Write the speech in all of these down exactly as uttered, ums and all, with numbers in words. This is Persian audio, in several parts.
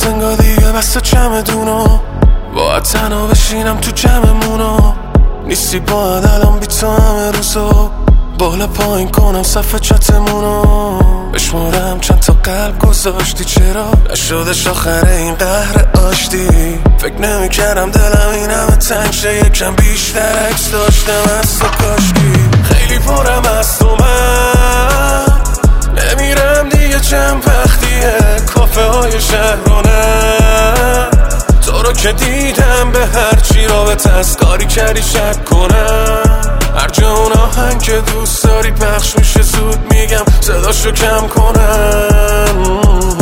انگار دیگه بسته چمدونو باید تنها بشینم تو جمعمونو نیستی باید الان بی تو همه روزو بالا پایین کنم صفحه چتمونو بشمارم چند تا قلب گذاشتی چرا نشدش آخر این قهر آشتی فکر نمی کردم دلم این همه تنگ شه یکم بیشتر عکس داشتم از تو کاشکی خیلی پرم از تو من نمیرم دیگه چند وقتیه کافه های شهرونه تو رو که دیدم به هر چی رابط از کاری کردی شک کنم هر جا اون آهنگ که دوست داری پخش میشه زود میگم صداشو کم کنم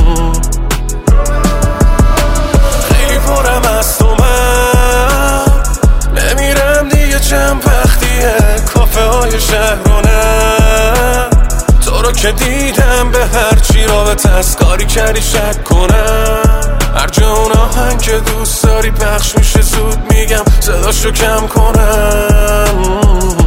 خیلی پرم از تو من نمیرم دیگه چند وقتیه کافه های شهرونه تو رو که دیدم به هر چی رابط از کاری کردی شک کنم هر جا اون آهنگ که دوست داری پخش میشه زود میگم صداشو کم کنم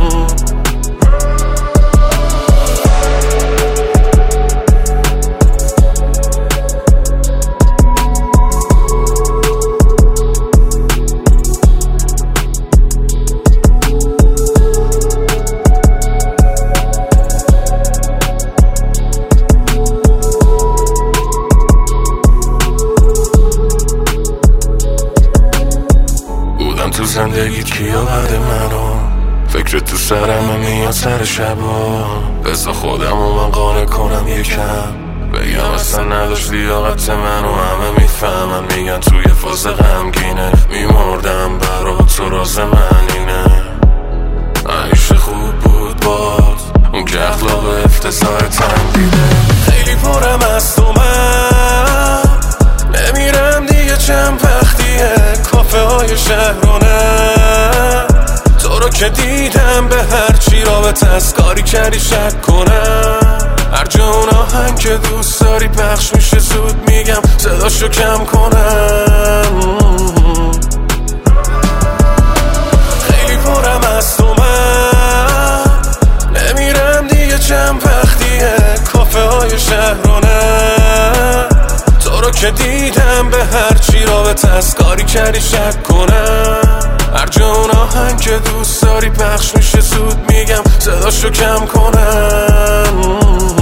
تو زندگیت کیا بعد منو فکر تو سرم میاد سر شبا بذار خودمو من قانع کنم یکم بگم اصلا نداشت لیاقت منو همه میفهمن میگن توی فاز غمگینه میمردم برا تو راز من اینه همیشه خوب بود باز اون که اخلاق افتضاح تنگیده خیلی پرم از تو من نمیرم دیگه چند وقتیه کافه های شهرونه تو رو که دیدم به هر چی رابط از کاری کردی شک کنم هر جا اون آهنگ که دوست داری پخش میشه زود میگم صداشو کم کنم خیلی پرم از تو من نمیرم دیگه چند وقتیه کافه های شهرونه تو رو که دیدم به هر چی رابط از کاری کردی شک کنم هر جا اون آهنگ که دوست داری پخش میشه زود میگم صداشو کم کنم